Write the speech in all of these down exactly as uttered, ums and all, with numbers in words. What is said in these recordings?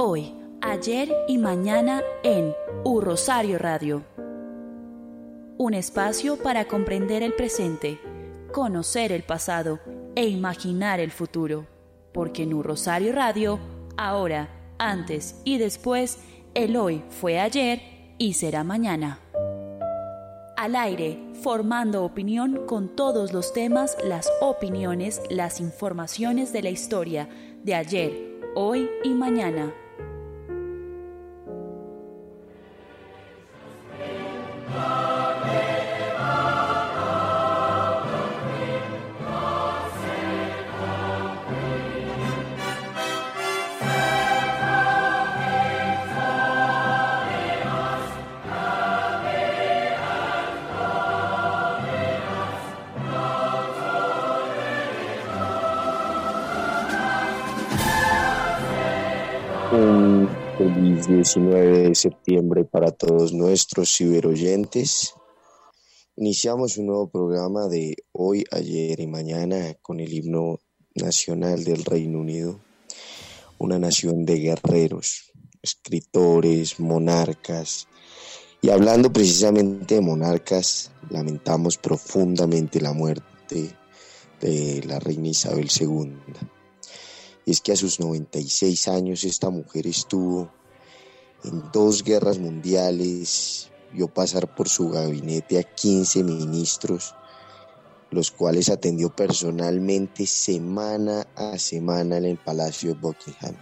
Hoy, ayer y mañana en U Rosario Radio. Un espacio para comprender el presente, conocer el pasado e imaginar el futuro. Porque en U Rosario Radio, ahora, antes y después, el hoy fue ayer y será mañana. Al aire, formando opinión con todos los temas, las opiniones, las informaciones de la historia de ayer, hoy y mañana. Un feliz diecinueve de septiembre para todos nuestros ciberoyentes. Iniciamos un nuevo programa de hoy, ayer y mañana con el himno nacional del Reino Unido, una nación de guerreros, escritores, monarcas. Y hablando precisamente de monarcas, lamentamos profundamente la muerte de la reina Isabel segunda. Y es que a sus noventa y seis años esta mujer estuvo en dos guerras mundiales, vio pasar por su gabinete a quince ministros, los cuales atendió personalmente semana a semana en el Palacio de Buckingham.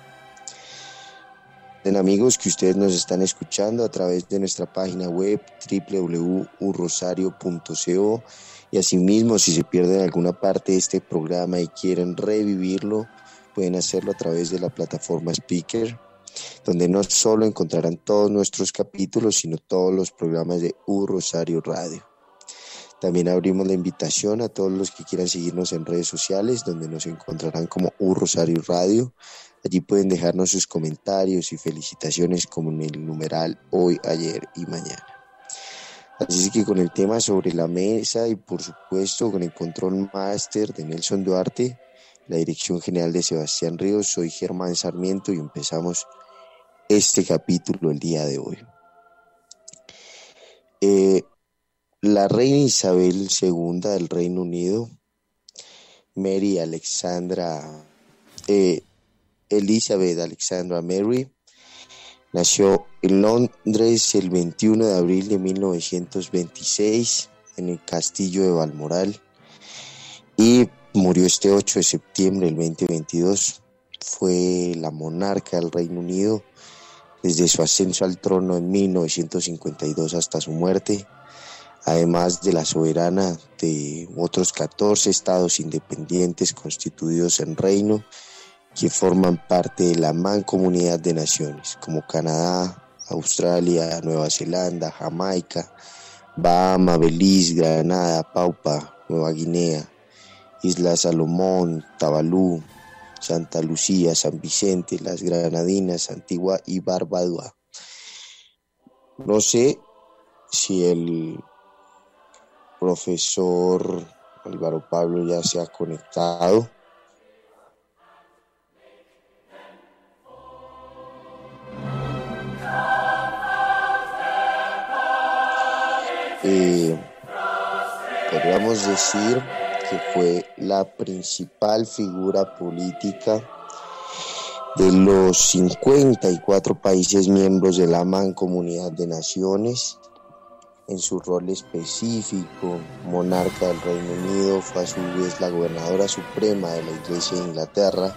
En amigos que ustedes nos están escuchando a través de nuestra página web doble u doble u doble u punto u rosario punto co, y asimismo si se pierden alguna parte de este programa y quieren revivirlo, pueden hacerlo a través de la plataforma Speaker, donde no solo encontrarán todos nuestros capítulos, sino todos los programas de U Rosario Radio. También abrimos la invitación a todos los que quieran seguirnos en redes sociales, donde nos encontrarán como U Rosario Radio. Allí pueden dejarnos sus comentarios y felicitaciones como en el numeral hoy, ayer y mañana. Así que con el tema sobre la mesa y por supuesto con el control máster de Nelson Duarte, la dirección general de Sebastián Ríos, soy Germán Sarmiento y empezamos este capítulo el día de hoy. Eh, la reina Isabel segunda del Reino Unido, Mary Alexandra, eh, Elizabeth Alexandra Mary, nació en Londres el veintiuno de abril de mil novecientos veintiséis en el castillo de Balmoral y murió este ocho de septiembre del veinte veintidós. Fue la monarca del Reino Unido desde su ascenso al trono en mil novecientos cincuenta y dos hasta su muerte, además de la soberana de otros catorce estados independientes constituidos en reino que forman parte de la Mancomunidad de Naciones, como Canadá, Australia, Nueva Zelanda, Jamaica, Bahamas, Belice, Granada, Papúa Nueva Guinea, Islas Salomón, Tuvalu, Santa Lucía, San Vicente, las Granadinas, Antigua y Barbuda. No sé si el profesor Álvaro Pablo ya se ha conectado. Eh, podríamos decir que fue la principal figura política de los cincuenta y cuatro países miembros de la Mancomunidad de Naciones. En su rol específico, monarca del Reino Unido, fue a su vez la gobernadora suprema de la Iglesia de Inglaterra,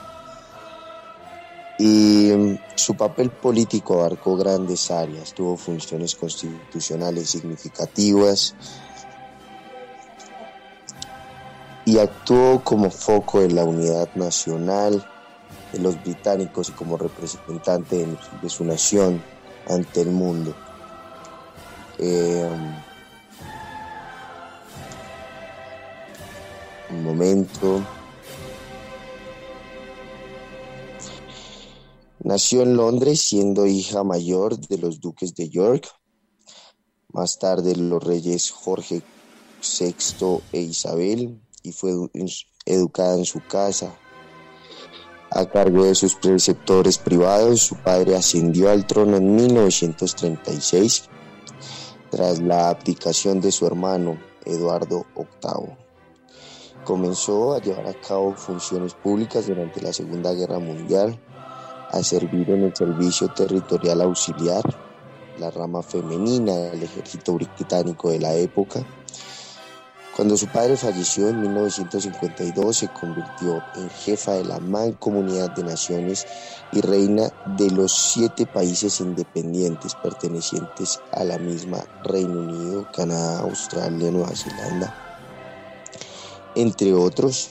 y su papel político abarcó grandes áreas, tuvo funciones constitucionales significativas, y actuó como foco de la unidad nacional de los británicos y como representante de, de su nación ante el mundo. Eh, un momento. Nació en Londres siendo hija mayor de los duques de York, más tarde los reyes Jorge sexto e Isabel, y fue educada en su casa. A cargo de sus preceptores privados, su padre ascendió al trono en mil novecientos treinta y seis, tras la abdicación de su hermano Eduardo octavo. Comenzó a llevar a cabo funciones públicas durante la Segunda Guerra Mundial, a servir en el Servicio Territorial Auxiliar, la rama femenina del ejército británico de la época. Cuando su padre falleció en mil novecientos cincuenta y dos, se convirtió en jefa de la Mancomunidad de Naciones y reina de los siete países independientes pertenecientes a la misma Reino Unido, Canadá, Australia, Nueva Zelanda, entre otros.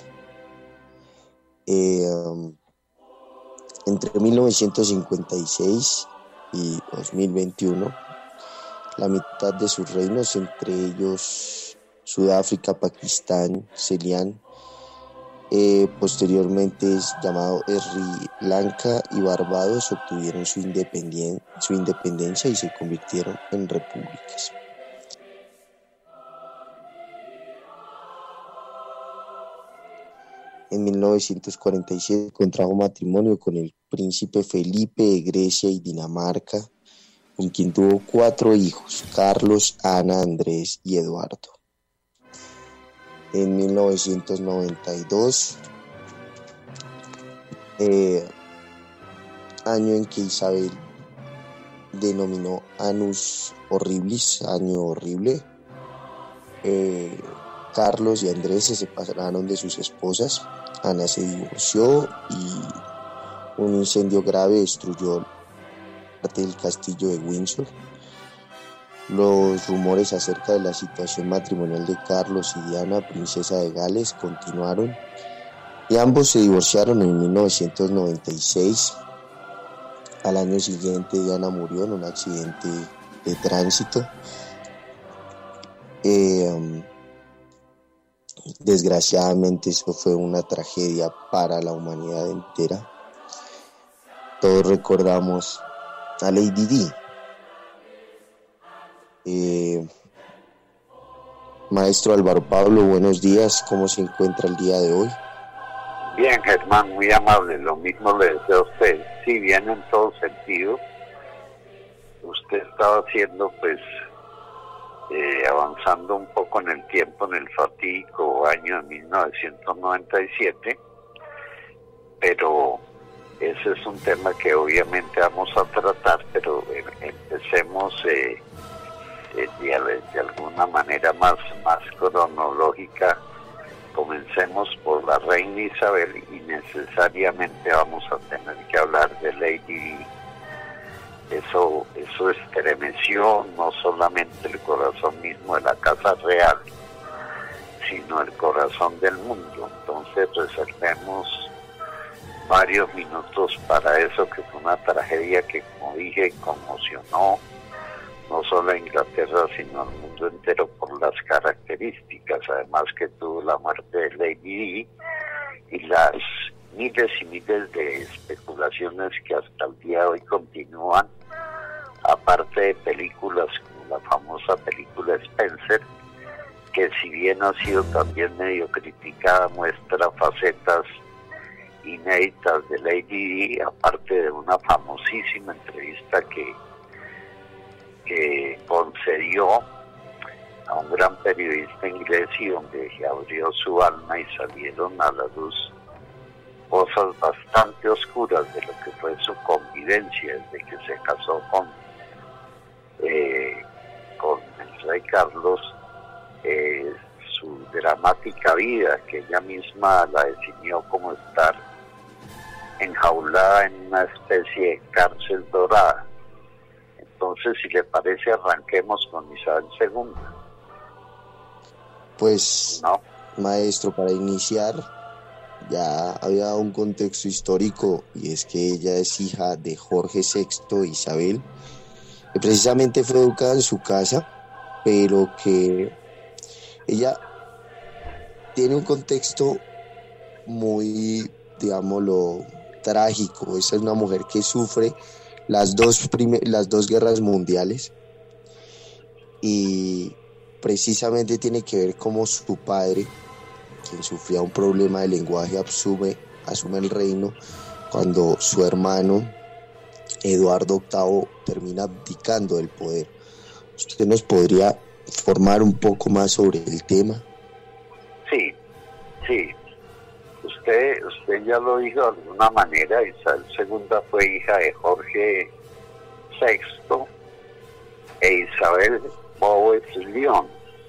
Eh, entre mil novecientos cincuenta y seis y dos mil veintiuno, la mitad de sus reinos, entre ellos Sudáfrica, Pakistán, Ceilán, eh, posteriormente es llamado Sri Lanka y Barbados, obtuvieron su, independien- su independencia y se convirtieron en repúblicas. En mil novecientos cuarenta y siete contrajo matrimonio con el príncipe Felipe de Grecia y Dinamarca, con quien tuvo cuatro hijos: Carlos, Ana, Andrés y Eduardo. En mil novecientos noventa y dos, eh, año en que Isabel denominó Annus Horribilis, año horrible, eh, Carlos y Andrés se separaron de sus esposas. Ana se divorció y un incendio grave destruyó parte del castillo de Windsor. Los rumores acerca de la situación matrimonial de Carlos y Diana, princesa de Gales, continuaron y ambos se divorciaron en mil novecientos noventa y seis. Al año siguiente, Diana murió en un accidente de tránsito. Eh, Desgraciadamente, eso fue una tragedia para la humanidad entera. Todos recordamos a Lady Di. Eh, Maestro Álvaro Pablo, buenos días. ¿Cómo se encuentra el día de hoy? Bien, Germán, muy amable. Lo mismo le deseo a usted. Sí, bien en todo sentido. Usted estaba haciendo, pues, Eh, avanzando un poco en el tiempo, en el fatídico año de mil novecientos noventa y siete, pero ese es un tema que obviamente vamos a tratar, pero eh, empecemos eh, eh, de, de alguna manera más, más cronológica. Comencemos por la reina Isabel y necesariamente vamos a tener que hablar de Lady Di. Eso, eso estremeció no solamente el corazón mismo de la Casa Real, sino el corazón del mundo. Entonces reservemos varios minutos para eso, que fue una tragedia que, como dije, conmocionó no solo a Inglaterra, sino al mundo entero por las características, además que tuvo la muerte de Lady Di y las miles y miles de especulaciones que hasta el día de hoy continúan, aparte de películas como la famosa película Spencer, que si bien ha sido también medio criticada, muestra facetas inéditas de Lady Di, aparte de una famosísima entrevista que, que concedió a un gran periodista inglés y donde abrió su alma y salieron a la luz cosas bastante oscuras de lo que fue su convivencia desde que se casó con, eh, con el rey Carlos, eh, su dramática vida, que ella misma la definió como estar enjaulada en una especie de cárcel dorada. Entonces, si le parece, arranquemos con Isabel segunda. Pues, ¿no? Maestro, para iniciar, ya había un contexto histórico, y es que ella es hija de Jorge sexto de Isabel, que precisamente fue educada en su casa, pero que ella tiene un contexto muy, digámoslo, trágico. Esa es una mujer que sufre las dos, prime- las dos guerras mundiales, y precisamente tiene que ver cómo su padre, quien sufría un problema de lenguaje, asume asume el reino cuando su hermano Eduardo octavo termina abdicando del poder. ¿Usted nos podría informar un poco más sobre el tema? Sí, sí. Usted, usted ya lo dijo de alguna manera. Isabel segunda fue hija de Jorge sexto e Isabel Boves León.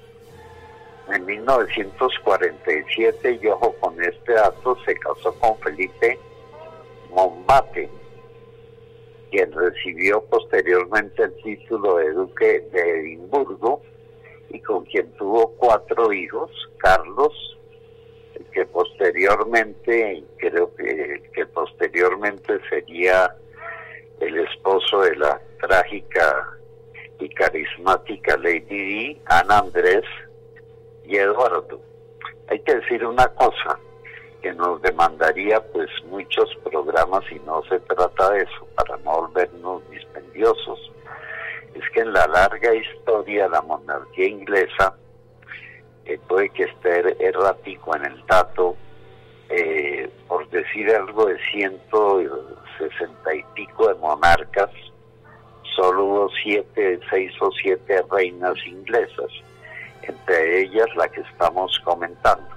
En mil novecientos cuarenta y siete, y ojo con este dato, se casó con Felipe Mountbatten, quien recibió posteriormente el título de duque de Edimburgo y con quien tuvo cuatro hijos: Carlos, que posteriormente, creo que, que posteriormente sería el esposo de la trágica y carismática Lady Di, Ana Andrés y Eduardo. Hay que decir una cosa que nos demandaría pues muchos programas, y no se trata de eso, para no volvernos dispendiosos. Es que en la larga historia de la monarquía inglesa, eh, puede que esté errático en el dato, eh, por decir algo, de ciento sesenta y pico de monarcas, solo hubo siete, seis o siete reinas inglesas, entre ellas la que estamos comentando.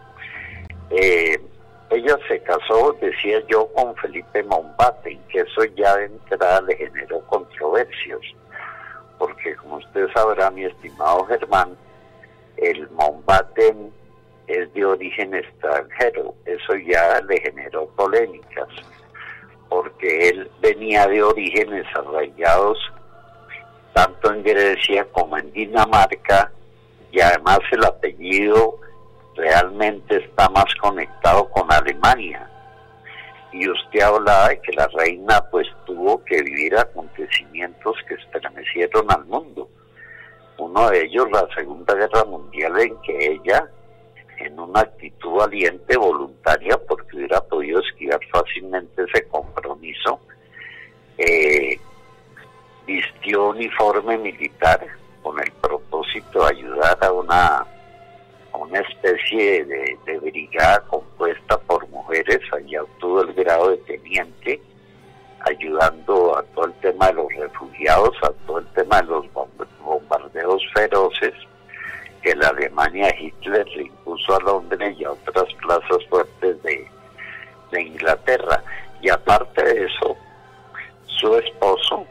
Eh, ella se casó, decía yo, con Felipe Mountbatten, que eso ya de entrada le generó controversias, porque como usted sabrá, mi estimado Germán, el Mountbatten es de origen extranjero. Eso ya le generó polémicas, porque él venía de orígenes arraigados tanto en Grecia como en Dinamarca, y además el apellido realmente está más conectado con Alemania. Y usted hablaba de que la reina pues tuvo que vivir acontecimientos que estremecieron al mundo. Uno de ellos, la Segunda Guerra Mundial, en que ella, en una actitud valiente, voluntaria, porque hubiera podido esquivar fácilmente ese compromiso, eh, vistió uniforme militar con el propósito de ayudar a una, a una especie de, de brigada compuesta por mujeres. Allá obtuvo el grado de teniente, ayudando a todo el tema de los refugiados, a todo el tema de los bombardeos feroces que la Alemania de Hitler le impuso a Londres y a otras plazas fuertes de, de Inglaterra. Y aparte de eso, su esposo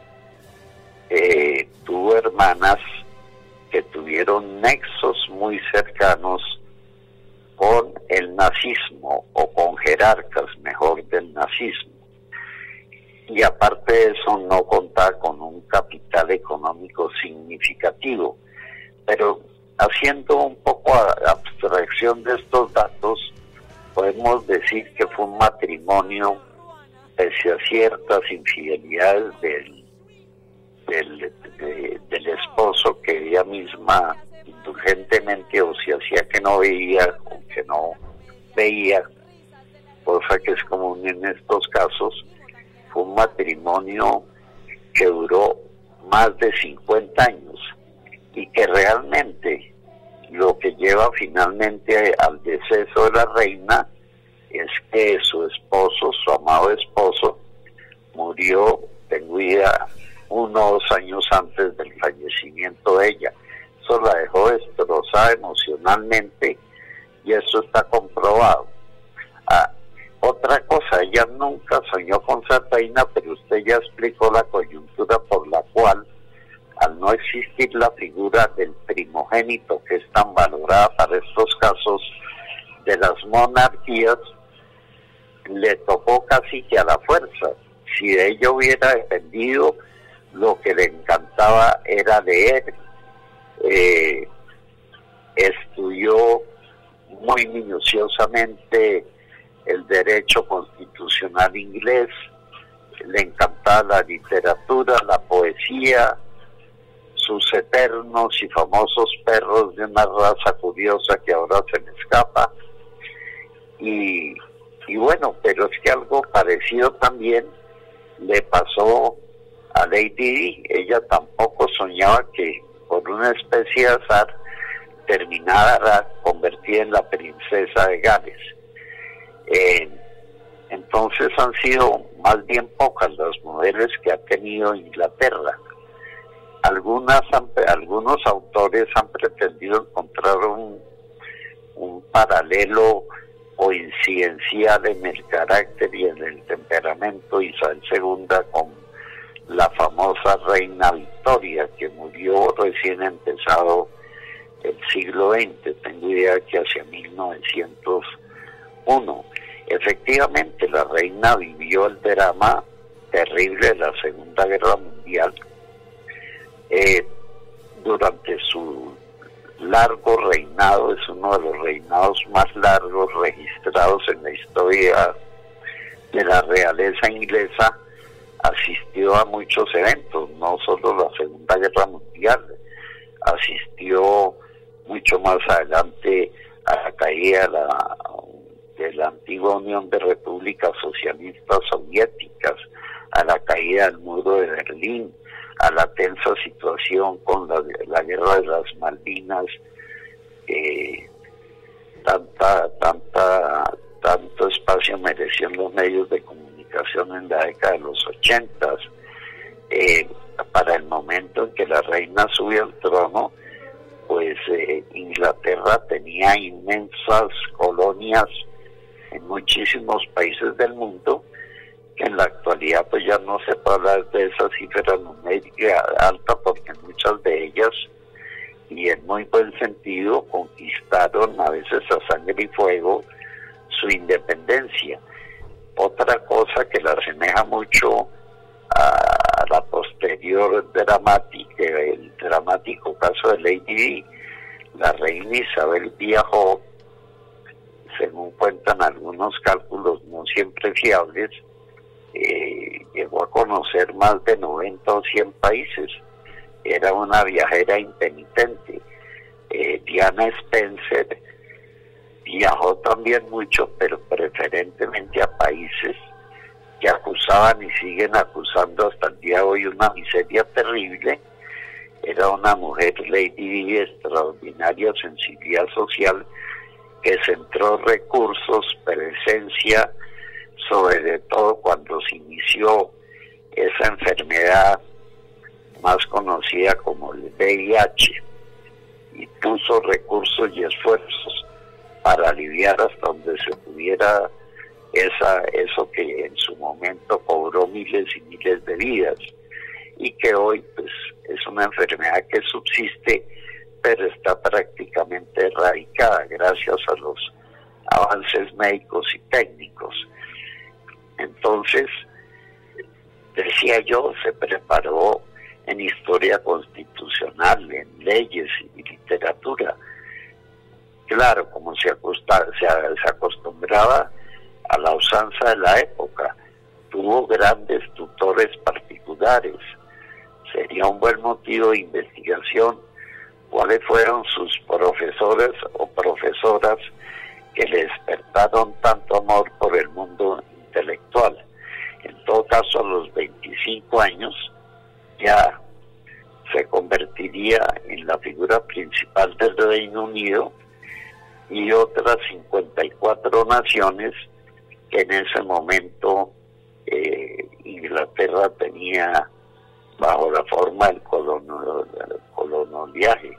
eh, tuvo hermanas que tuvieron nexos muy cercanos con el nazismo, o con jerarcas, mejor, del nazismo. Y aparte de eso, no contaba con un capital económico significativo. Pero haciendo un poco abstracción de estos datos, podemos decir que fue un matrimonio, pese a ciertas infidelidades del, del, de, del esposo, que ella misma indulgentemente, o si hacía que no veía, o que no veía, cosa que es común en estos casos. Fue un matrimonio que duró más de cincuenta años, y que realmente lo que lleva finalmente al deceso de la reina es que su esposo, su amado esposo, murió, tengo idea, uno o dos años antes del fallecimiento de ella. Eso la dejó destrozada emocionalmente, y eso está comprobado. Ah, otra cosa, ella nunca soñó con ser reina, pero usted ya explicó la coyuntura por la cual, al no existir la figura del primogénito, que es tan valorada para estos casos de las monarquías, le tocó casi que a la fuerza. Si de ella hubiera dependido, lo que le encantaba era leer. Eh, estudió muy minuciosamente el derecho constitucional inglés, le encantaba la literatura, la poesía, sus eternos y famosos perros de una raza curiosa que ahora se me escapa. Y, y bueno, pero es que algo parecido también le pasó a Lady Di. Ella tampoco soñaba que por una especie de azar terminara convertida en la princesa de Gales. Eh, Entonces han sido más bien pocas las mujeres que ha tenido Inglaterra. Algunas han, algunos autores han pretendido encontrar un, un paralelo coincidencial en el carácter y en el temperamento Isabel segunda con la famosa reina Victoria, que murió recién empezado el siglo veinte, tengo idea que hacia mil novecientos uno. Efectivamente, la reina vivió el drama terrible de la Segunda Guerra Mundial. Eh, durante su largo reinado, es uno de los reinados más largos registrados en la historia de la realeza inglesa, asistió a muchos eventos, no solo la Segunda Guerra Mundial, asistió mucho más adelante a la caída de la, de la antigua Unión de Repúblicas Socialistas Soviéticas, a la caída del muro de Berlín, a la tensa situación con la, la guerra de las Malvinas, eh, tanta, tanta, tanto espacio mereció en los medios de comunicación en la década de los ochentas. Eh, para el momento en que la reina subió al trono, pues eh, Inglaterra tenía inmensas colonias en muchísimos países del mundo, que en la actualidad pues ya no se puede hablar de esa cifra numérica alta, porque muchas de ellas, y en muy buen sentido, conquistaron a veces a sangre y fuego su independencia. Otra cosa que la asemeja mucho a la posterior dramática, el dramático caso de Lady Di, la reina Isabel viajó, según cuentan algunos cálculos no siempre fiables, eh, llegó a conocer más de noventa o cien países. Era una viajera impenitente. eh, Diana Spencer viajó también mucho, pero preferentemente a países que acusaban y siguen acusando hasta el día de hoy una miseria terrible. Era una mujer, Lady Di, de extraordinaria sensibilidad social, que centró recursos, presencia, sobre todo cuando se inició esa enfermedad más conocida como el V I H, y puso recursos y esfuerzos para aliviar hasta donde se pudiera esa eso que en su momento cobró miles y miles de vidas, y que hoy pues es una enfermedad que subsiste, pero está prácticamente erradicada gracias a los avances médicos y técnicos. Entonces, decía yo, se preparó en historia constitucional, en leyes y literatura. Claro, como se, acosta, se, se acostumbraba a la usanza de la época, tuvo grandes tutores particulares. Sería un buen motivo de investigación cuáles fueron sus profesores o profesoras que le despertaron tanto amor por el mundo intelectual. En todo caso, a los veinticinco años ya se convertiría en la figura principal del Reino Unido y otras cincuenta y cuatro naciones que en ese momento eh, Inglaterra tenía bajo la forma del coloniaje.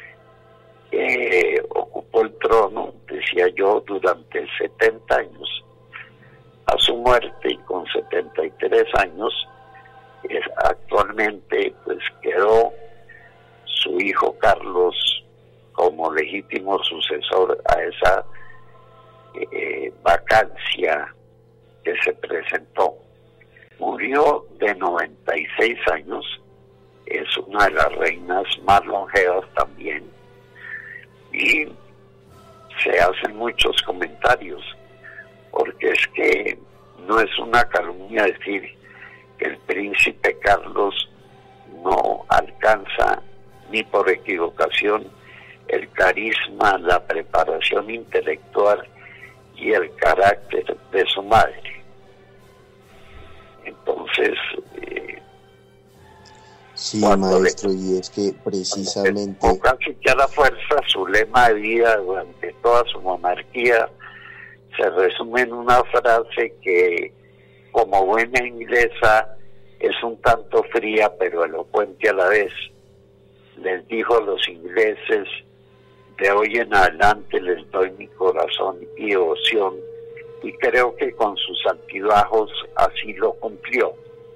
Eh, ocupó el trono, decía yo, durante setenta años. A su muerte, y con setenta y tres años, es, actualmente pues quedó su hijo Carlos como legítimo sucesor a esa eh, vacancia que se presentó. Murió de noventa y seis años, es una de las reinas más longevas también, y se hacen muchos comentarios, porque es que no es una calumnia decir que el príncipe Carlos no alcanza ni por equivocación el carisma, la preparación intelectual y el carácter de su madre. Entonces, eh, sí, maestro, le, y es que precisamente... Con casi ya la fuerza, su lema de vida durante toda su monarquía se resume en una frase que, como buena inglesa, es un tanto fría pero elocuente a la vez. Les dijo a los ingleses: de hoy en adelante les doy mi corazón y devoción, y creo que con sus altibajos así lo cumplió.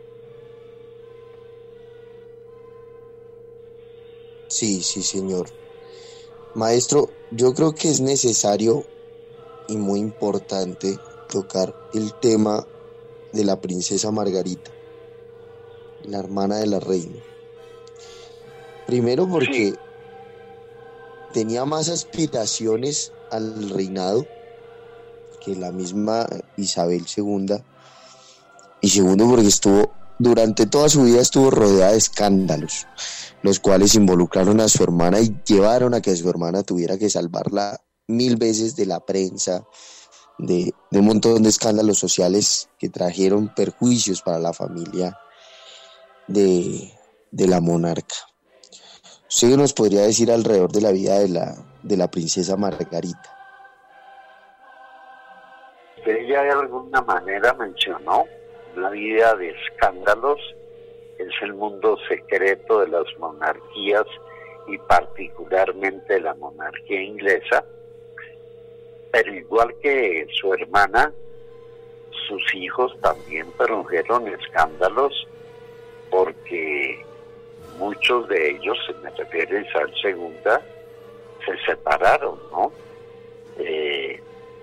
Sí, sí, señor. Maestro, yo creo que es necesario y muy importante tocar el tema de la princesa Margarita, la hermana de la reina. Primero porque sí. tenía más aspiraciones al reinado que la misma Isabel segunda, y segundo porque estuvo, durante toda su vida estuvo rodeada de escándalos, los cuales involucraron a su hermana y llevaron a que su hermana tuviera que salvarla mil veces de la prensa, de, de un montón de escándalos sociales que trajeron perjuicios para la familia de, de la monarca. ¿Usted nos podría decir alrededor de la vida de la, de la princesa Margarita? Ella de alguna manera mencionó la vida de escándalos. Es el mundo secreto de las monarquías y particularmente de la monarquía inglesa, pero igual que su hermana, sus hijos también produjeron escándalos, porque muchos de ellos, se me refiere a Isabel segunda, se separaron, ¿no? Eh,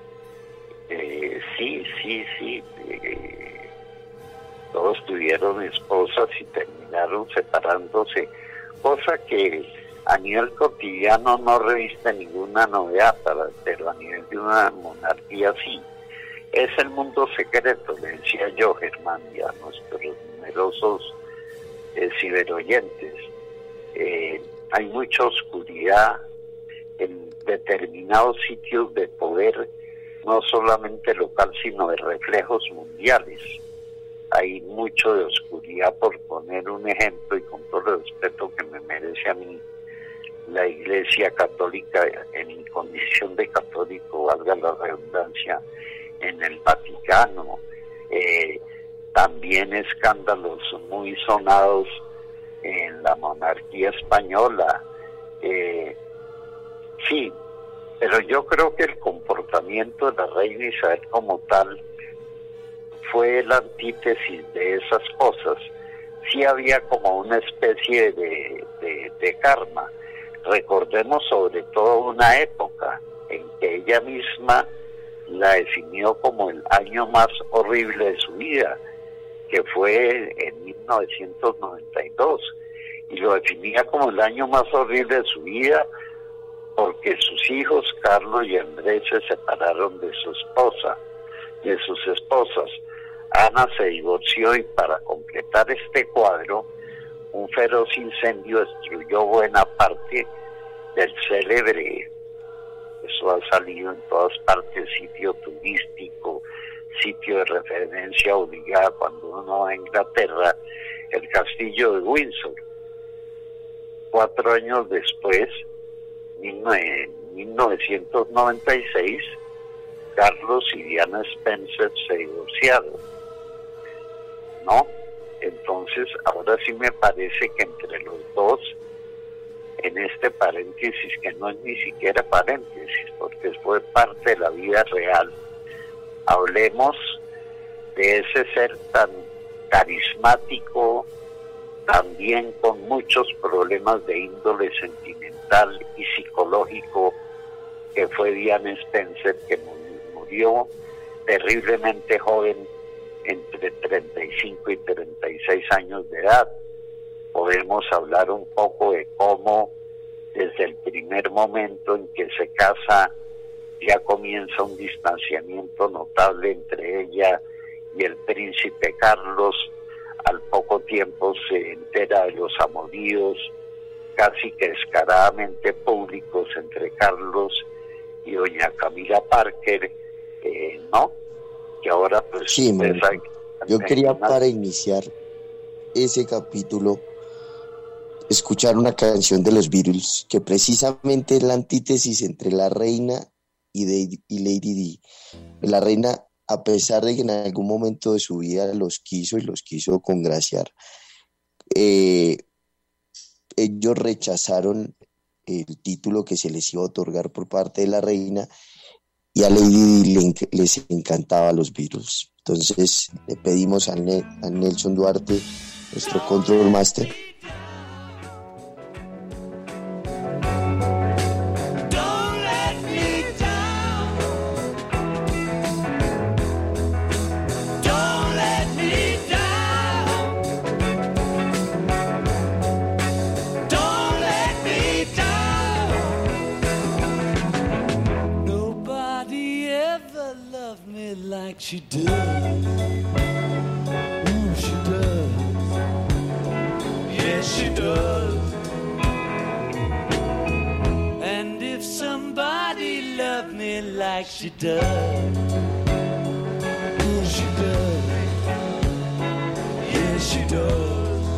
eh, sí, sí, sí, eh, todos tuvieron esposas y terminaron separándose, cosa que a nivel cotidiano no reviste ninguna novedad, pero a nivel de una monarquía sí. Es el mundo secreto, le decía yo, Germán, y a nuestros numerosos eh, ciberoyentes. Eh, hay mucha oscuridad en determinados sitios de poder, no solamente local, sino de reflejos mundiales. Hay mucho de oscuridad, por poner un ejemplo, y con todo el respeto que me merece a mí, la Iglesia Católica, en condición de católico, valga la redundancia, en el Vaticano, eh, también escándalos muy sonados en la monarquía española, eh, sí, pero yo creo que el comportamiento de la reina Isabel como tal fue la antítesis de esas cosas. Sí había como una especie de, de, de karma. Recordemos sobre todo una época en que ella misma la definió como el año más horrible de su vida, que fue en mil novecientos noventa y dos, y lo definía como el año más horrible de su vida porque sus hijos Carlos y Andrés se separaron de su esposa, de sus esposas. Ana se divorció y para completar este cuadro, un feroz incendio destruyó buena parte del célebre, eso ha salido en todas partes, sitio turístico, sitio de referencia obligada cuando uno va a Inglaterra, el castillo de Windsor. Cuatro años después, en mil novecientos noventa y seis, Carlos y Diana Spencer se divorciaron, ¿no? Entonces, ahora sí me parece que entre los dos, en este paréntesis, que no es ni siquiera paréntesis, porque fue parte de la vida real, hablemos de ese ser tan carismático, también con muchos problemas de índole sentimental y psicológico, que fue Diana Spencer, que murió terriblemente joven, entre treinta y cinco y treinta y seis años de edad. Podemos hablar un poco de cómo desde el primer momento en que se casa ya comienza un distanciamiento notable entre ella y el príncipe Carlos. Al poco tiempo se entera de los amoríos casi que descaradamente públicos entre Carlos y doña Camila Parker, eh, ¿no? Que ahora pues... Sí, hay, yo quería una... para iniciar ese capítulo escuchar una canción de los Beatles que precisamente es la antítesis entre la reina y, de, y Lady Di. La reina, a pesar de que en algún momento de su vida los quiso y los quiso congraciar, eh, ellos rechazaron el título que se les iba a otorgar por parte de la reina, y a Lady Di le, les encantaba los Beatles. Entonces le pedimos a, ne, a Nelson Duarte, nuestro control master, she does, oh she does, yes she does. And if somebody loved me like she does, oh she does, yes she does.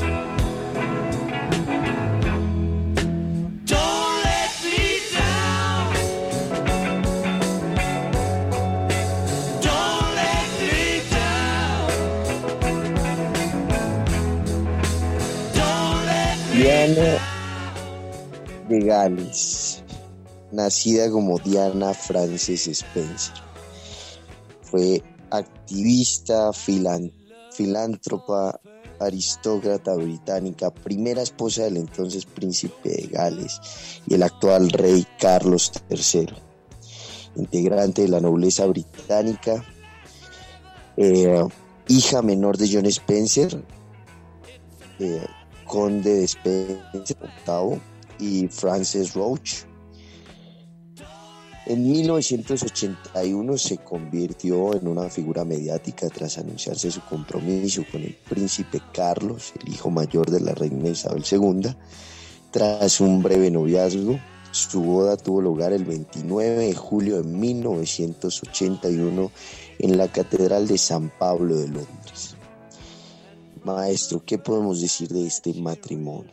Diana de Gales, nacida como Diana Frances Spencer, fue activista, filan, filántropa, aristócrata británica, primera esposa del entonces príncipe de Gales y el actual rey Carlos tercero, integrante de la nobleza británica, eh, hija menor de John Spencer, eh, conde de Spencer octavo, y Frances Roach. En mil novecientos ochenta y uno se convirtió en una figura mediática tras anunciarse su compromiso con el príncipe Carlos, el hijo mayor de la reina Isabel segunda. Tras un breve noviazgo, su boda tuvo lugar el veintinueve de julio de mil novecientos ochenta y uno en la Catedral de San Pablo de Londres. Maestro, ¿qué podemos decir de este matrimonio?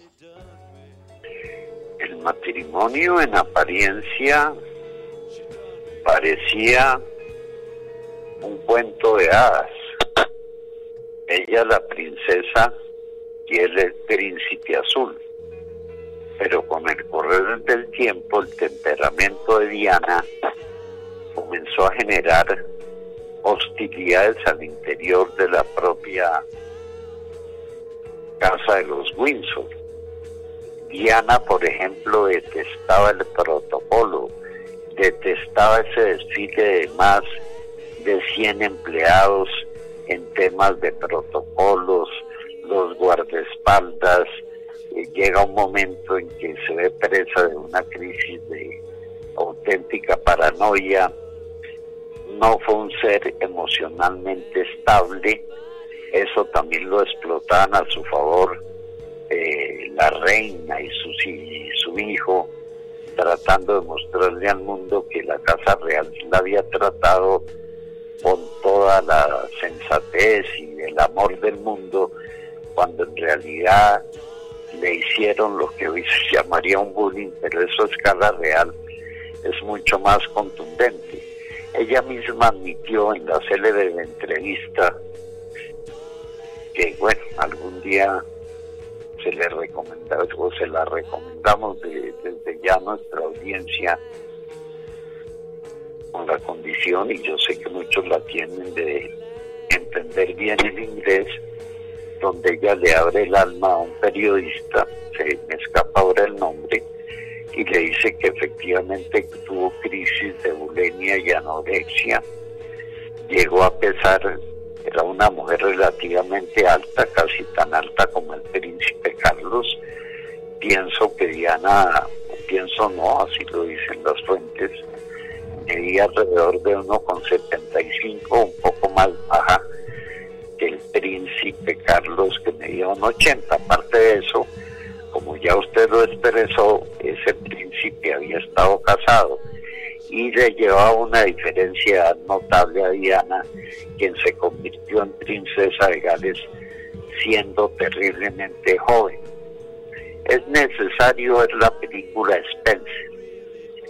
El matrimonio en apariencia parecía un cuento de hadas. Ella la princesa y él el príncipe azul. Pero con el correr del tiempo, el temperamento de Diana comenzó a generar hostilidades al interior de la propia casa de los Windsor. Diana, por ejemplo, detestaba el protocolo, detestaba ese desfile de más de cien empleados en temas de protocolos, los guardaespaldas. Eh, llega un momento en que se ve presa de una crisis de auténtica paranoia. No fue un ser emocionalmente estable. Eso también lo explotaban a su favor eh, la reina y su, y su hijo, tratando de mostrarle al mundo que la Casa Real la había tratado con toda la sensatez y el amor del mundo, cuando en realidad le hicieron lo que hoy se llamaría un bullying, pero eso a escala real es mucho más contundente. Ella misma admitió en la célebre entrevista que, bueno, algún día se le recomenda o se la recomendamos de, desde ya a nuestra audiencia, con la condición, y yo sé que muchos la tienen, de entender bien el inglés, donde ella le abre el alma a un periodista, se me escapa ahora el nombre, y le dice que efectivamente tuvo crisis de bulimia y anorexia, llegó a pesar, era una mujer relativamente alta, casi tan alta como el príncipe Carlos. Pienso que Diana, pienso no, así lo dicen las fuentes, medía alrededor de uno coma setenta y cinco, un poco más baja que el príncipe Carlos, que medía uno coma ochenta. Aparte de eso, como ya usted lo expresó, ese príncipe había estado casado y le llevaba una diferencia notable a Diana, quien se convirtió en princesa de Gales siendo terriblemente joven. Es necesario ver la película Spencer.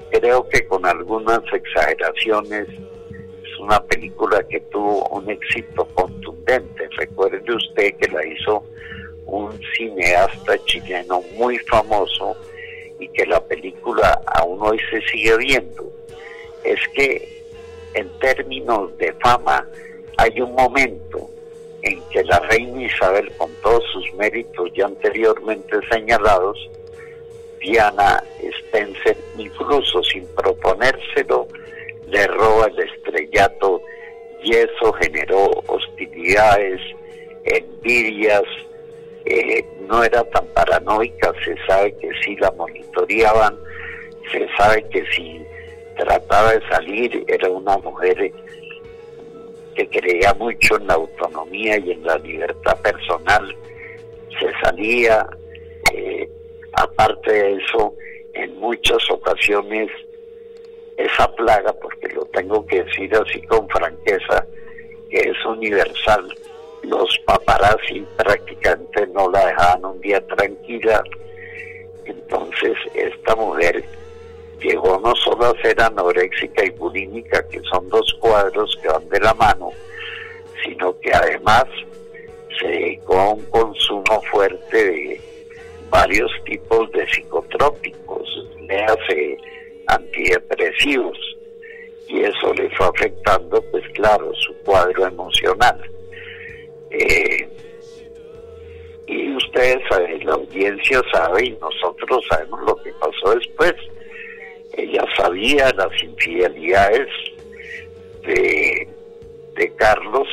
creo que con algunas exageraciones. Es una película que tuvo un éxito contundente. Recuerde usted que la hizo un cineasta chileno muy famoso y que la película aún hoy se sigue viendo. Es que en términos de fama hay un momento en que la reina Isabel, con todos sus méritos ya anteriormente señalados, Diana Spencer, incluso sin proponérselo, le roba el estrellato y eso generó hostilidades, envidias. Eh, no era tan paranoica, se sabe que sí la monitoreaban, se sabe que si trataba de salir era una mujer que creía mucho en la autonomía y en la libertad personal, se salía. Eh, aparte de eso, en muchas ocasiones esa plaga, porque lo tengo que decir así con franqueza, que es universal, los paparazzi prácticamente no la dejaban un día tranquila. Entonces esta mujer llegó no solo a ser anoréxica y bulímica, que son dos cuadros que van de la mano, sino que además se dedicó a un consumo fuerte de varios tipos de psicotrópicos, léase antidepresivos, y eso le fue afectando, pues claro, su cuadro emocional. Eh, y ustedes saben, la audiencia sabe y nosotros sabemos lo que pasó después. Ella sabía las infidelidades de, de Carlos,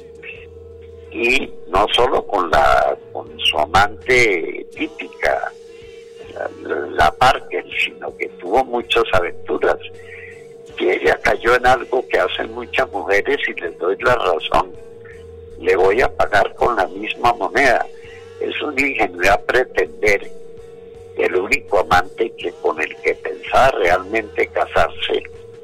y no solo con la con su amante típica, la, la Parker, sino que tuvo muchas aventuras, que ella cayó en algo que hacen muchas mujeres, y les doy la razón: le voy a pagar con la misma moneda. Es una ingenuidad pretender que el único amante que con el que pensaba realmente casarse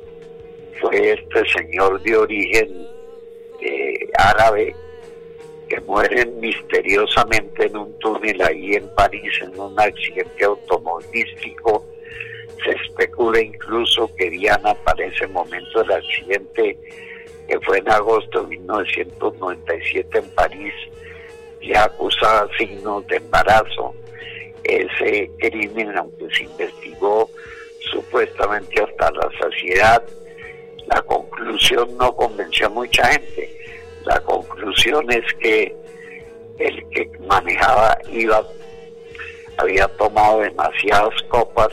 fue este señor de origen eh, árabe, que mueren misteriosamente en un túnel ahí en París en un accidente automovilístico. Se especula incluso que Diana, para ese momento del accidente, que fue en agosto de mil novecientos noventa y siete en París, ya acusaba signos de embarazo. Ese crimen, aunque se investigó supuestamente hasta la saciedad, la conclusión no convenció a mucha gente. La conclusión es que el que manejaba iba, había tomado demasiadas copas,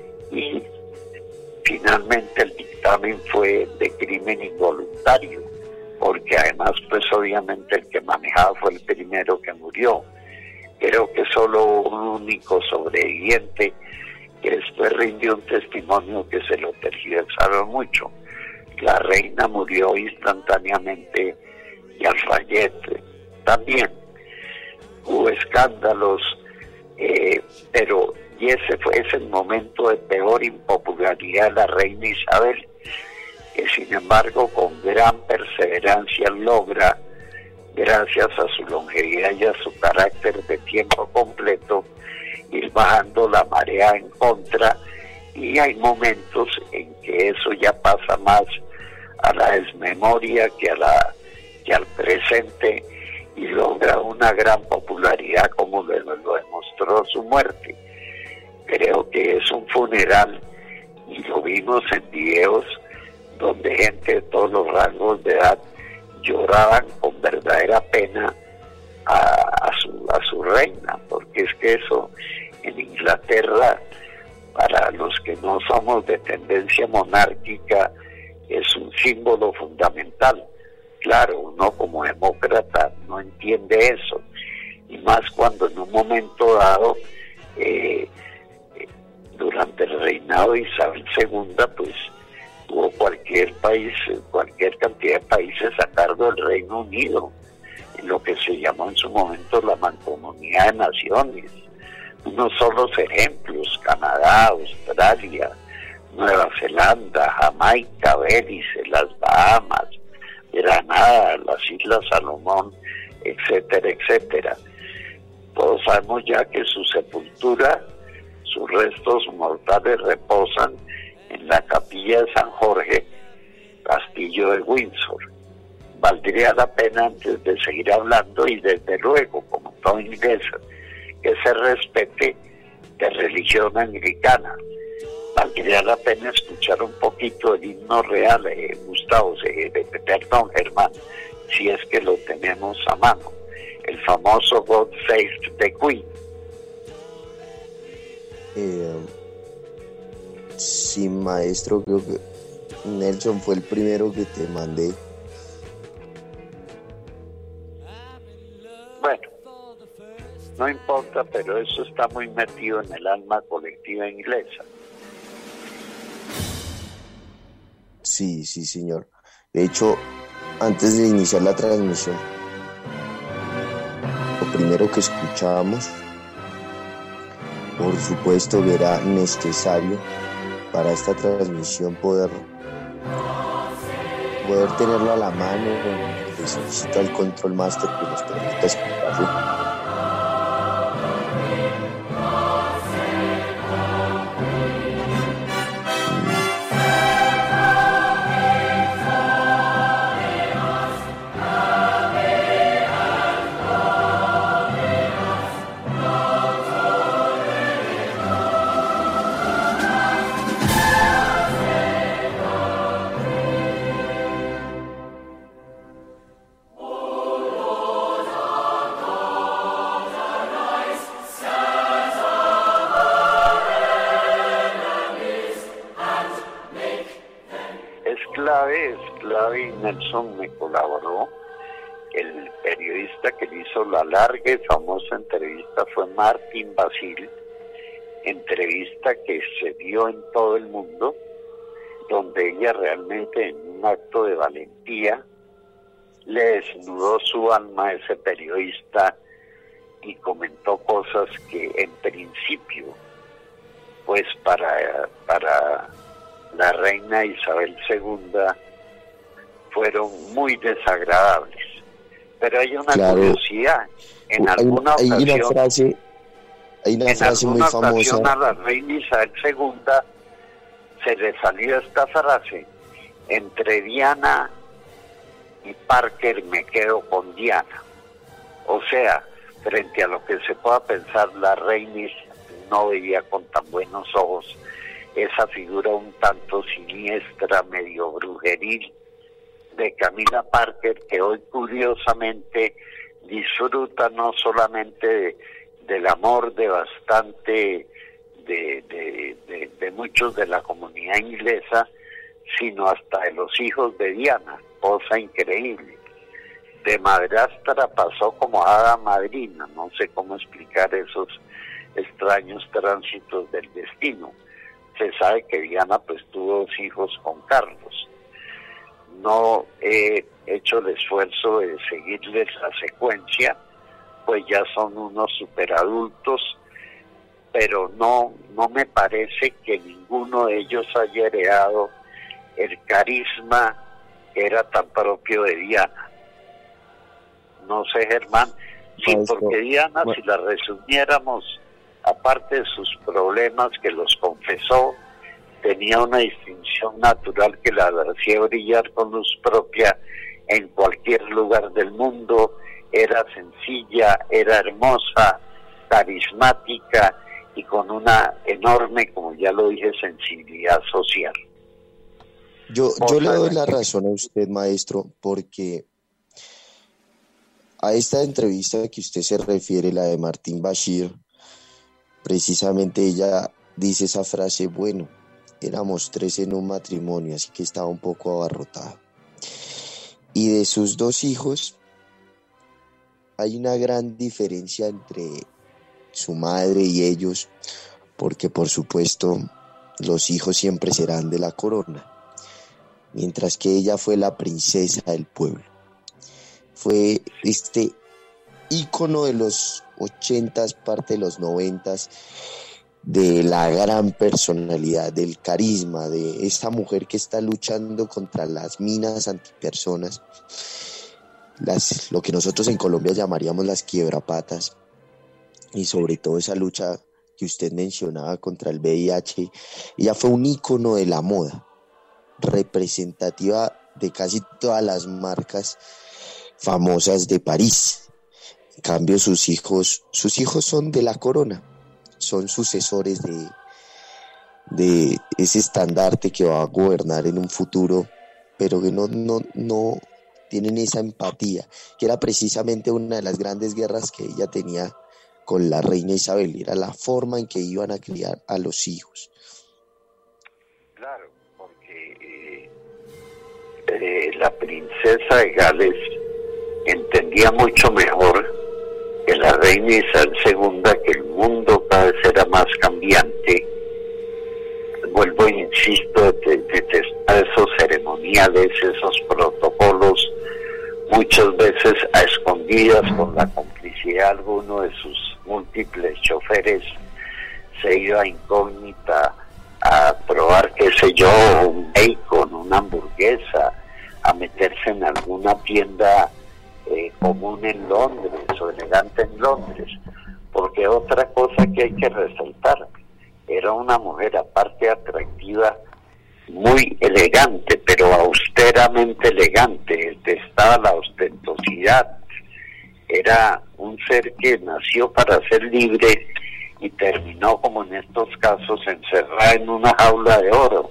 y finalmente el dictamen fue de crimen involuntario, porque además pues obviamente el que manejaba fue el primero que murió. Creo que solo un único sobreviviente, que después rindió un testimonio que se lo tergiversaron mucho. La reina murió instantáneamente y Al-Fayed también. Hubo escándalos, eh, pero y ese fue ese el momento de peor impopularidad de la reina Isabel, que sin embargo con gran perseverancia logra, gracias a su longevidad y a su carácter de tiempo completo, ir bajando la marea en contra, y hay momentos en que eso ya pasa más a la desmemoria que a la que al presente, y logra una gran popularidad como lo, lo demostró su muerte. Creo que es un funeral, y lo vimos en videos donde gente de todos los rangos de edad lloraban con verdadera pena a, a, su, a su reina, porque es que eso en Inglaterra, para los que no somos de tendencia monárquica, es un símbolo fundamental. Claro, uno como demócrata no entiende eso, y más cuando en un momento dado, eh, durante el reinado de Isabel segunda, pues tuvo cualquier país, cualquier cantidad de países a cargo del Reino Unido, en lo que se llamó en su momento la Mancomunidad de Naciones. Unos solos ejemplos: Canadá, Australia, Nueva Zelanda, Jamaica, Belice, las Bahamas, Granada, las Islas Salomón, etcétera, etcétera. Todos sabemos ya que su sepultura, sus restos mortales reposan en en la capilla de San Jorge, Castillo de Windsor. Valdría la pena, antes de seguir hablando, y desde luego, como todo inglés, que se respete de religión anglicana. Valdría la pena escuchar un poquito el himno real, eh, Gustavo, eh, de, perdón, Germán, si es que lo tenemos a mano, el famoso God Save the Queen. Eh, sí, maestro, creo que Nelson fue el primero que te mandé. Bueno, no importa, pero eso está muy metido en el alma colectiva inglesa. Sí, sí, señor. De hecho, antes de iniciar la transmisión, lo primero que escuchábamos, por supuesto que era necesario para esta transmisión poder, poder tenerlo a la mano, que solicita el Control Master que nos permita escucharlo. Y Nelson me colaboró. El periodista que le hizo la larga y famosa entrevista fue Martín Basil, entrevista que se dio en todo el mundo, donde ella realmente, en un acto de valentía, le desnudó su alma a ese periodista y comentó cosas que en principio, pues para, para la reina Isabel segunda fueron muy desagradables. Pero hay una claro. curiosidad. En hay, alguna hay ocasión, una frase, hay una en frase muy famosa. A la reina Isabel segunda se le salió esta frase: entre Diana y Parker me quedo con Diana. O sea, frente a lo que se pueda pensar, la reina no veía con tan buenos ojos esa figura un tanto siniestra, medio brujeril, de Camila Parker, que hoy curiosamente disfruta no solamente de, del amor de bastante de, de, de, de muchos de la comunidad inglesa, sino hasta de los hijos de Diana, cosa increíble. De madrastra pasó como hada madrina, no sé cómo explicar esos extraños tránsitos del destino. Se sabe que Diana pues tuvo dos hijos con Carlos. No he hecho el esfuerzo de seguirles la secuencia, pues ya son unos superadultos, pero no, no me parece que ninguno de ellos haya heredado el carisma que era tan propio de Diana. No sé, Germán, sí, porque Diana, si la resumiéramos, aparte de sus problemas que los confesó, tenía una distinción natural que la hacía brillar con luz propia en cualquier lugar del mundo. Era sencilla, era hermosa, carismática y con una enorme, como ya lo dije, sensibilidad social. Yo, yo le doy la razón a usted, maestro, porque a esta entrevista que usted se refiere, la de Martín Bashir, precisamente ella dice esa frase: bueno, éramos tres en un matrimonio, así que estaba un poco abarrotado. Y de sus dos hijos, hay una gran diferencia entre su madre y ellos, porque por supuesto los hijos siempre serán de la corona, mientras que ella fue la princesa del pueblo. Fue este ícono de los ochentas, parte de los noventas, de la gran personalidad, del carisma, de esta mujer que está luchando contra las minas antipersonas, las, lo que nosotros en Colombia llamaríamos las quiebrapatas, y sobre todo esa lucha que usted mencionaba contra el V I H, ella fue un ícono de la moda, representativa de casi todas las marcas famosas de París. En cambio, sus hijos, sus hijos son de la corona, son sucesores de, de ese estandarte que va a gobernar en un futuro, pero que no, no, no tienen esa empatía, que era precisamente una de las grandes guerras que ella tenía con la reina Isabel, era la forma en que iban a criar a los hijos. Claro, porque eh, eh, la princesa de Gales entendía mucho mejor que la reina Isabel segunda, que el mundo cada vez era más cambiante. Vuelvo e insisto, de, de testar esos ceremoniales, esos protocolos, muchas veces a escondidas con la complicidad de alguno de sus múltiples choferes, se iba incógnita a probar, qué sé yo, un bacon, una hamburguesa, a meterse en alguna tienda eh, común en Londres o elegante en Londres, porque otra cosa que hay que resaltar, era una mujer aparte atractiva, muy elegante, pero austeramente elegante, detestaba la ostentosidad, era un ser que nació para ser libre y terminó, como en estos casos, encerrada en una jaula de oro.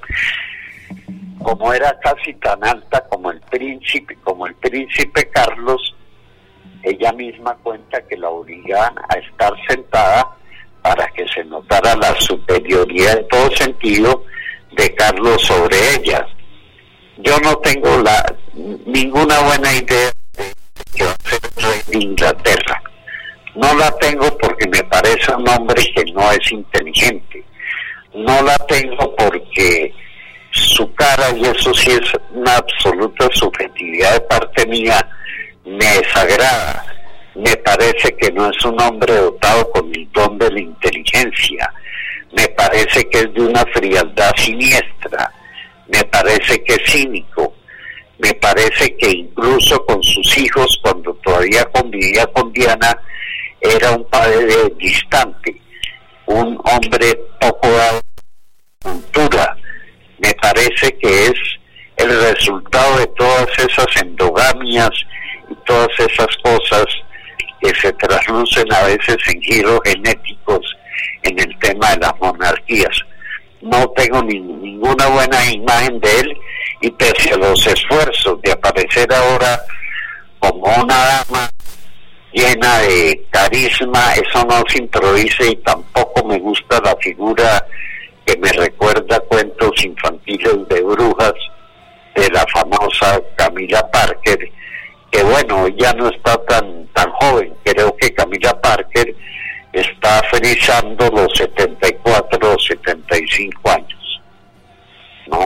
Como era casi tan alta como el príncipe, como el príncipe Carlos, ella misma cuenta que la obligaban a estar sentada para que se notara la superioridad en todo sentido de Carlos sobre ella. Yo no tengo la ninguna buena idea de que va a ser el rey de Inglaterra. No la tengo porque me parece un hombre que no es inteligente. No la tengo porque su cara, y eso sí es una absoluta subjetividad de parte mía, me desagrada. Me parece que no es un hombre dotado con el don de la inteligencia. Me parece que es de una frialdad siniestra. Me parece que es cínico. Me parece que incluso con sus hijos, cuando todavía convivía con Diana, era un padre distante, un hombre poco dado a la cultura. Me parece que es el resultado de todas esas endogamias y todas esas cosas que se traslucen a veces en giros genéticos en el tema de las monarquías. No tengo ni, ninguna buena imagen de él, y pese a los esfuerzos de aparecer ahora como una dama llena de carisma, eso no se improvisa, y tampoco me gusta la figura que me recuerda cuentos infantiles de brujas de la famosa Camila Parker, que bueno, ya no está tan tan joven. Creo que Camila Parker está frisando los setenta y cuatro o setenta y cinco años, ¿no?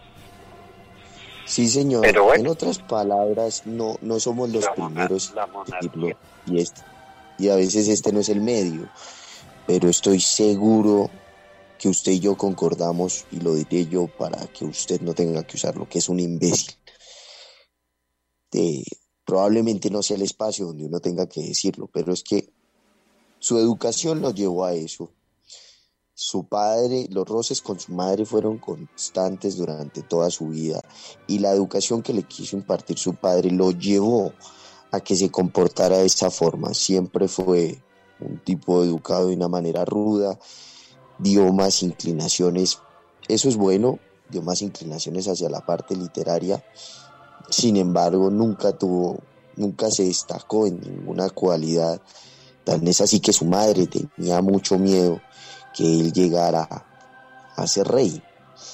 Sí, señor. Pero bueno, en otras palabras, no no somos los la primeros la en decirlo, monarquía. y este y a veces este no es el medio, pero estoy seguro que usted y yo concordamos, y lo diré yo para que usted no tenga que usarlo, que es un imbécil. Eh, probablemente no sea el espacio donde uno tenga que decirlo, pero es que su educación lo llevó a eso. Su padre, los roces con su madre fueron constantes durante toda su vida, y la educación que le quiso impartir su padre lo llevó a que se comportara de esa forma. Siempre fue un tipo educado de una manera ruda, dio más inclinaciones, eso es bueno, dio más inclinaciones hacia la parte literaria. Sin embargo, nunca tuvo, nunca se destacó en ninguna cualidad. Tan es así que su madre tenía mucho miedo que él llegara a, a ser rey.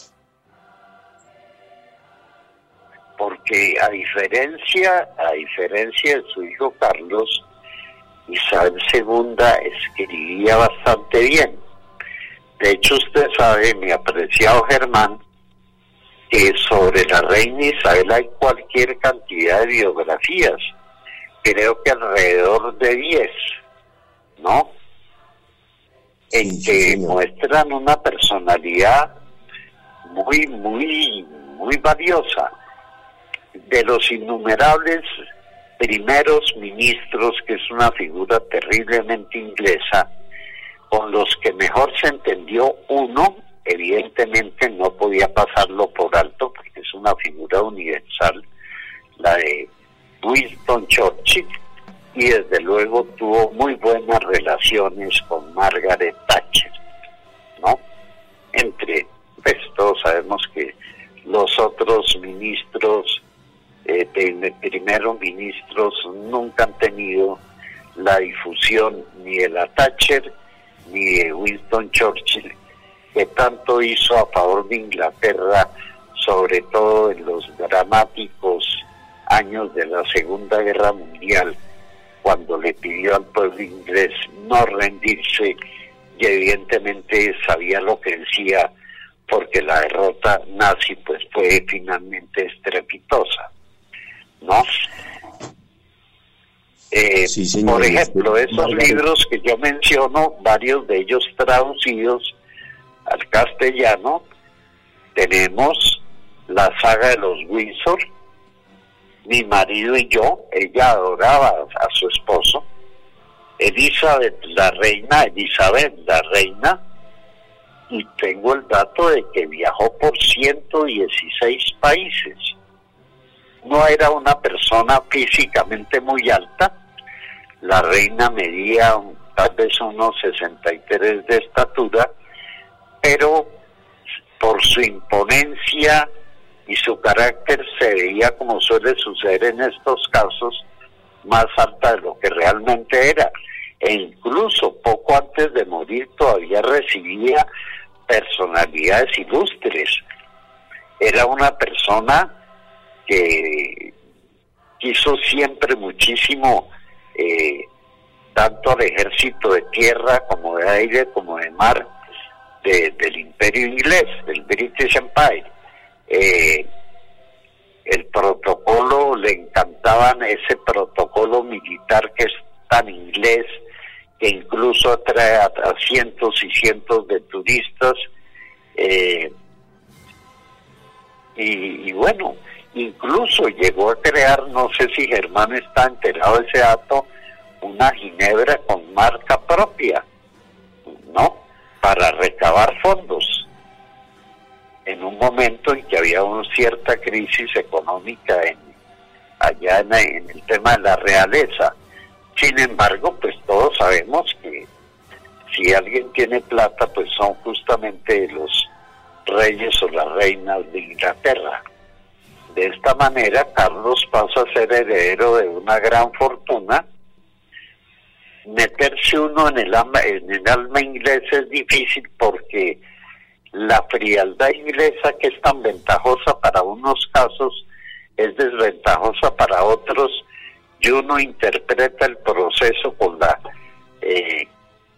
Porque a diferencia, a diferencia de su hijo Carlos, Isabel segunda escribía bastante bien. De hecho, usted sabe, mi apreciado Germán, que sobre la reina Isabel hay cualquier cantidad de biografías, creo que alrededor de diez, ¿no? En Sí, sí, que señor. muestran una personalidad muy, muy, muy valiosa. De los innumerables primeros ministros, que es una figura terriblemente inglesa, con los que mejor se entendió uno, evidentemente no podía pasarlo por alto, porque es una figura universal, la de Winston Churchill, y desde luego tuvo muy buenas relaciones con Margaret Thatcher, ¿no? Entre, pues todos sabemos que los otros ministros, eh, de, primeros ministros, nunca han tenido la difusión ni de la Thatcher ni de Winston Churchill, que tanto hizo a favor de Inglaterra, sobre todo en los dramáticos años de la Segunda Guerra Mundial, cuando le pidió al pueblo inglés no rendirse, y evidentemente sabía lo que decía, porque la derrota nazi pues fue finalmente estrepitosa, ¿no? Eh, sí, señor, por ejemplo, esos Margaret. libros que yo menciono, varios de ellos traducidos al castellano, tenemos la saga de los Windsor. Mi marido y yo, ella adoraba a su esposo, Elizabeth la reina, Elizabeth la reina, y tengo el dato de que viajó por ciento dieciséis países. No era una persona físicamente muy alta, la reina medía un, tal vez unos sesenta y tres de estatura, pero por su imponencia y su carácter se veía, como suele suceder en estos casos, más alta de lo que realmente era. E incluso poco antes de morir todavía recibía personalidades ilustres. Era una persona que quiso siempre muchísimo, eh, tanto al ejército de tierra como de aire como de mar, de, del imperio inglés, del British Empire. Eh, el protocolo, le encantaban ese protocolo militar que es tan inglés, que incluso atrae a, a cientos y cientos de turistas, eh, y, y bueno, incluso llegó a crear, no sé si Germán está enterado de ese dato, una ginebra con marca propia, ¿no? Para recabar fondos, en un momento en que había una cierta crisis económica en, allá en, en el tema de la realeza. Sin embargo, pues todos sabemos que si alguien tiene plata, pues son justamente los reyes o las reinas de Inglaterra. De esta manera, Carlos pasa a ser heredero de una gran fortuna. Meterse uno en el alma, en el alma inglés es difícil, porque la frialdad inglesa, que es tan ventajosa para unos casos, es desventajosa para otros, y uno interpreta el proceso con la eh,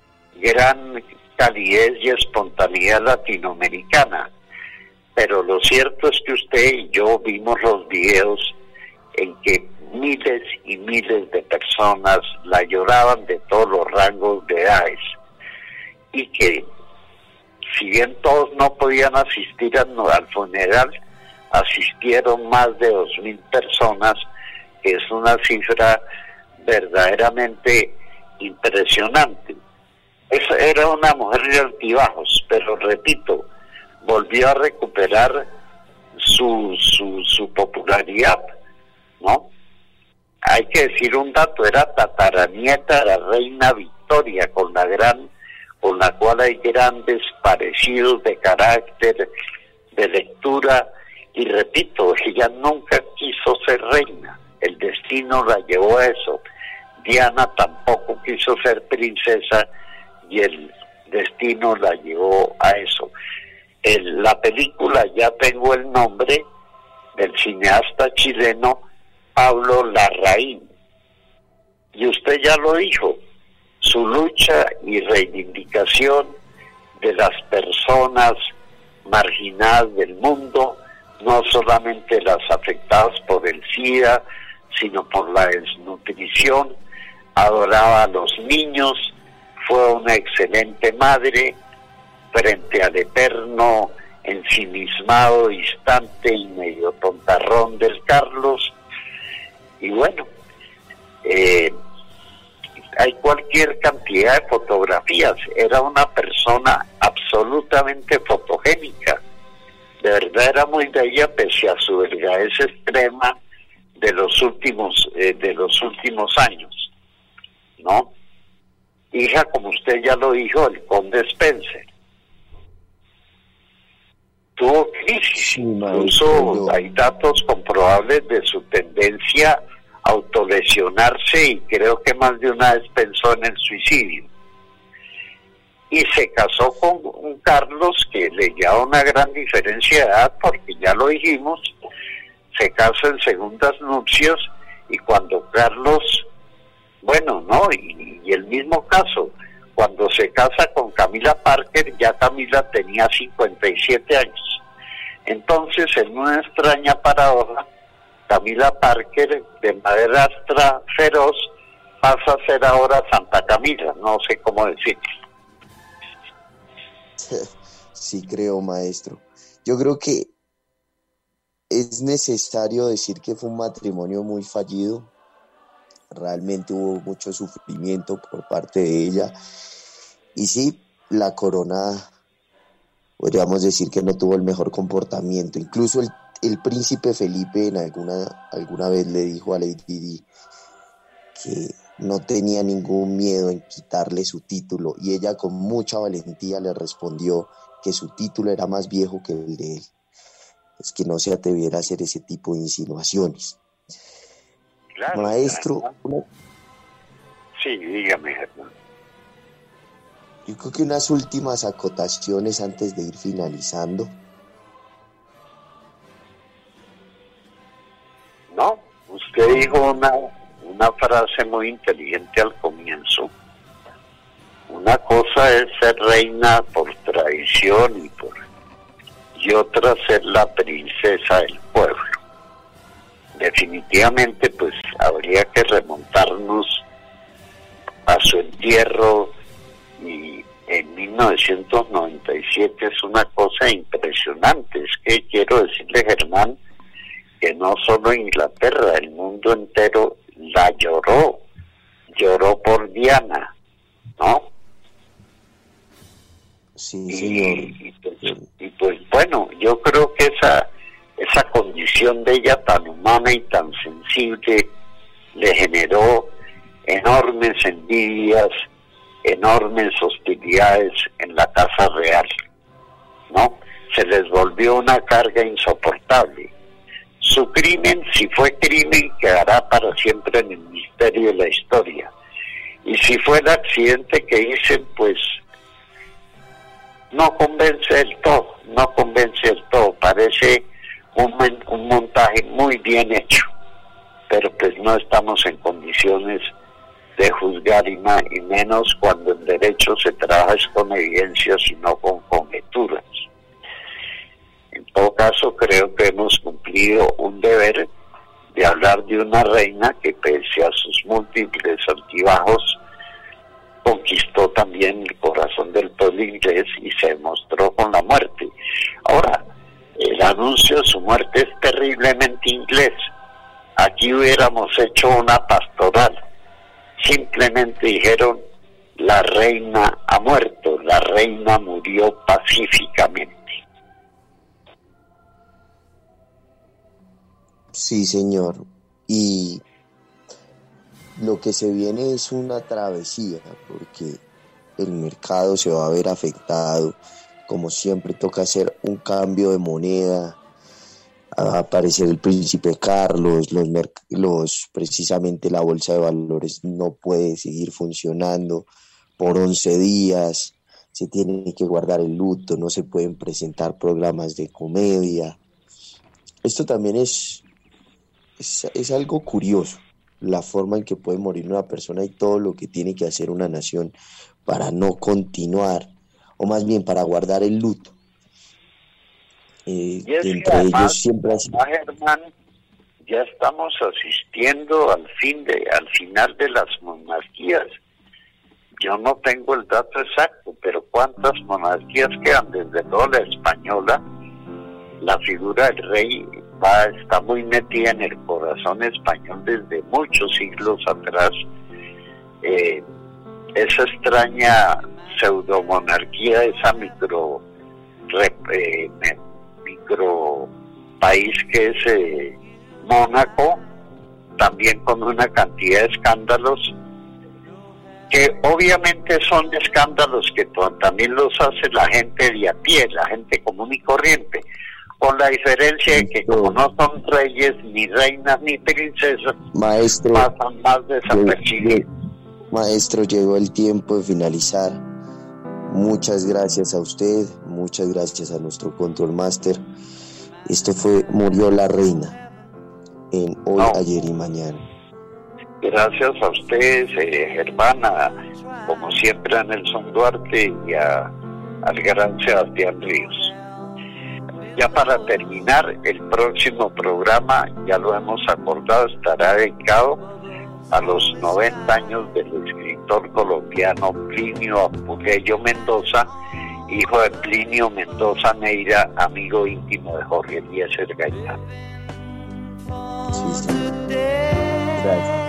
gran calidez y espontaneidad latinoamericana. Pero lo cierto es que usted y yo vimos los videos en que miles y miles de personas la lloraban, de todos los rangos de edades, y que si bien todos no podían asistir al, al funeral, asistieron más de dos mil personas, que es una cifra verdaderamente impresionante. Esa era una mujer de altibajos, pero repito, volvió a recuperar su, su, su popularidad, ¿no? Hay que decir un dato, era tataranieta de la reina Victoria, con la gran con la cual hay grandes parecidos de carácter, de lectura, y repito, ella nunca quiso ser reina, el destino la llevó a eso. Diana tampoco quiso ser princesa, y el destino la llevó a eso. El, la película, ya tengo el nombre, del cineasta chileno Pablo Larraín, y usted ya lo dijo, su lucha y reivindicación de las personas marginadas del mundo, no solamente las afectadas por el SIDA, sino por la desnutrición. Adoraba a los niños, fue una excelente madre frente al eterno ensimismado, distante y medio tontarrón del Carlos. Y bueno, eh, hay cualquier cantidad de fotografías. Era una persona absolutamente fotogénica. De verdad era muy bella pese a su delgadez extrema de los últimos eh, de los últimos años, ¿no? Hija, como usted ya lo dijo, el conde Spencer. Tuvo crisis, Sí, incluso maestro. hay datos comprobables de su tendencia a autolesionarse y creo que más de una vez pensó en el suicidio. Y se casó con un Carlos que le lleva una gran diferencia de edad, porque ya lo dijimos, se casa en segundas nupcias, y cuando Carlos, bueno, no, y, y el mismo caso, cuando se casa con Camila Parker, ya Camila tenía cincuenta y siete años. Entonces, en una extraña paradoja, Camila Parker, de madrastra feroz, pasa a ser ahora Santa Camila, no sé cómo decir. Sí, creo, maestro. Yo creo que es necesario decir que fue un matrimonio muy fallido. Realmente hubo mucho sufrimiento por parte de ella. Y sí, la corona, podríamos decir que no tuvo el mejor comportamiento. Incluso el, el príncipe Felipe en alguna, alguna vez le dijo a Lady Di que no tenía ningún miedo en quitarle su título, y ella con mucha valentía le respondió que su título era más viejo que el de él. Es que no se atreviera a hacer ese tipo de insinuaciones. Claro, Maestro, claro. una, Sí, dígame, Germán. yo creo que unas últimas acotaciones antes de ir finalizando. No, usted dijo una, una frase muy inteligente al comienzo. Una cosa es ser reina por tradición y por y otra ser la princesa del pueblo. Definitivamente, pues habría que remontarnos a su entierro, y en mil novecientos noventa y siete es una cosa impresionante. Es que quiero decirle, Germán, que no solo Inglaterra, el mundo entero la lloró, lloró por Diana, ¿no? Sí, señor. Y, y, pues, y pues bueno, yo creo que esa esa condición de ella tan humana y tan sensible le generó enormes envidias, enormes hostilidades en la Casa Real, ¿no? Se les volvió una carga insoportable. Su crimen, si fue crimen, quedará para siempre en el misterio de la historia. Y si fue el accidente que dicen, pues no convence del todo, no convence del todo. Parece un, un montaje muy bien hecho, pero pues no estamos en condiciones de juzgar, y, más, y menos cuando en derecho se trabaja es con evidencias y no con conjeturas. En todo caso, creo que hemos cumplido un deber de hablar de una reina que, pese a sus múltiples altibajos, conquistó también el corazón del pueblo inglés y se demostró con la muerte. Ahora, el anuncio de su muerte es terriblemente inglés. Aquí hubiéramos hecho una pastoral. Simplemente dijeron, la reina ha muerto, la reina murió pacíficamente. Sí, señor. Y lo que se viene es una travesía, porque el mercado se va a ver afectado. Como siempre, toca hacer un cambio de moneda. Va a aparecer el príncipe Carlos, los, merc- los precisamente la bolsa de valores no puede seguir funcionando por once días. Se tiene que guardar el luto, no se pueden presentar programas de comedia. Esto también es, es, es algo curioso, la forma en que puede morir una persona y todo lo que tiene que hacer una nación para no continuar, o más bien para guardar el luto. Eh, Y es que entre además, ellos siempre ha sido... Germán, ya estamos asistiendo al fin de, al final de las monarquías. Yo no tengo el dato exacto, pero ¿cuántas monarquías quedan? Desde luego la española, la figura del rey va, está muy metida en el corazón español desde muchos siglos atrás. eh, esa extraña pseudomonarquía, esa micro, eh, micro país que es eh, Mónaco, también con una cantidad de escándalos, que obviamente son escándalos que también los hace la gente de a pie, la gente común y corriente, con la diferencia de que como no son reyes, ni reinas, ni princesas, maestro, pasan más desapercibidos. Maestro, llegó el tiempo de finalizar. Muchas gracias a usted, muchas gracias a nuestro Control Master. Esto fue Murió la Reina, en Hoy, no. Ayer y Mañana. Gracias a ustedes, eh, Germana, como siempre a Nelson Duarte y a, al gran Sebastián Ríos. Ya para terminar, el próximo programa, ya lo hemos acordado, estará dedicado a los noventa años del escritor colombiano Plinio Apuleyo Mendoza, hijo de Plinio Mendoza Neira, amigo íntimo de Jorge Eliezer Gaitán. Sí, sí. Gracias.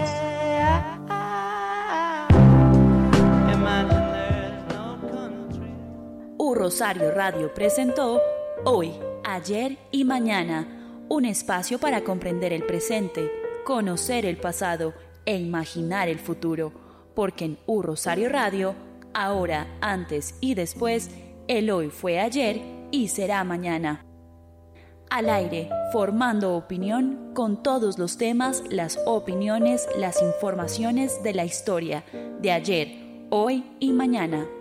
U Rosario Radio presentó Hoy, Ayer y Mañana, un espacio para comprender el presente, conocer el pasado e imaginar el futuro, porque en U Rosario Radio, ahora, antes y después, el hoy fue ayer y será mañana. Al aire, formando opinión con todos los temas, las opiniones, las informaciones de la historia de ayer, hoy y mañana.